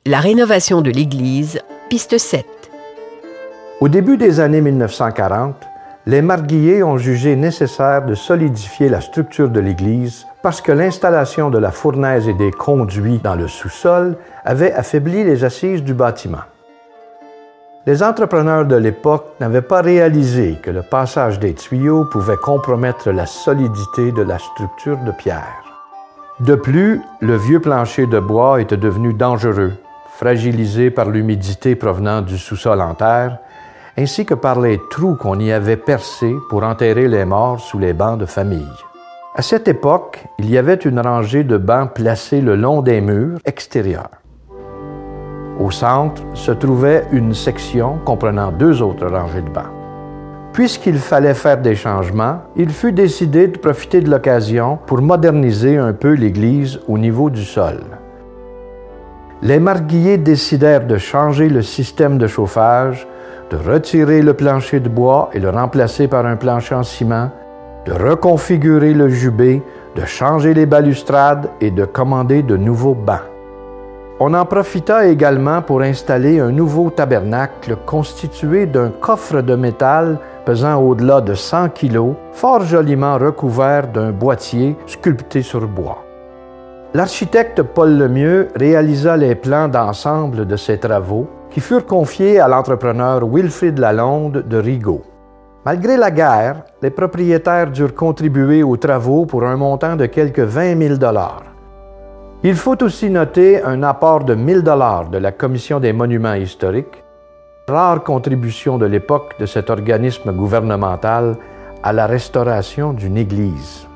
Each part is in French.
La rénovation de l'église, piste 7. Au début des années 1940, les Marguilliers ont jugé nécessaire de solidifier la structure de l'église parce que l'installation de la fournaise et des conduits dans le sous-sol avait affaibli les assises du bâtiment. Les entrepreneurs de l'époque n'avaient pas réalisé que le passage des tuyaux pouvait compromettre la solidité de la structure de pierre. De plus, le vieux plancher de bois était devenu dangereux, fragilisé par l'humidité provenant du sous-sol en terre, ainsi que par les trous qu'on y avait percés pour enterrer les morts sous les bancs de famille. À cette époque, il y avait une rangée de bancs placés le long des murs extérieurs. Au centre se trouvait une section comprenant 2 autres rangées de bancs. Puisqu'il fallait faire des changements, il fut décidé de profiter de l'occasion pour moderniser un peu l'église au niveau du sol. Les Marguilliers décidèrent de changer le système de chauffage, de retirer le plancher de bois et le remplacer par un plancher en ciment, de reconfigurer le jubé, de changer les balustrades et de commander de nouveaux bancs. On en profita également pour installer un nouveau tabernacle constitué d'un coffre de métal pesant au-delà de 100 kg, fort joliment recouvert d'un boîtier sculpté sur bois. L'architecte Paul Lemieux réalisa les plans d'ensemble de ces travaux qui furent confiés à l'entrepreneur Wilfrid Lalonde de Rigaud. Malgré la guerre, les propriétaires durent contribuer aux travaux pour un montant de quelques 20 000 $. Il faut aussi noter un apport de 1 000 $ de la Commission des monuments historiques, rare contribution de l'époque de cet organisme gouvernemental à la restauration d'une église.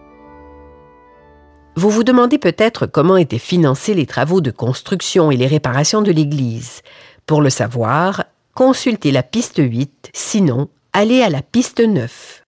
Vous vous demandez peut-être comment étaient financés les travaux de construction et les réparations de l'église. Pour le savoir, consultez la piste 8, sinon, allez à la piste 9.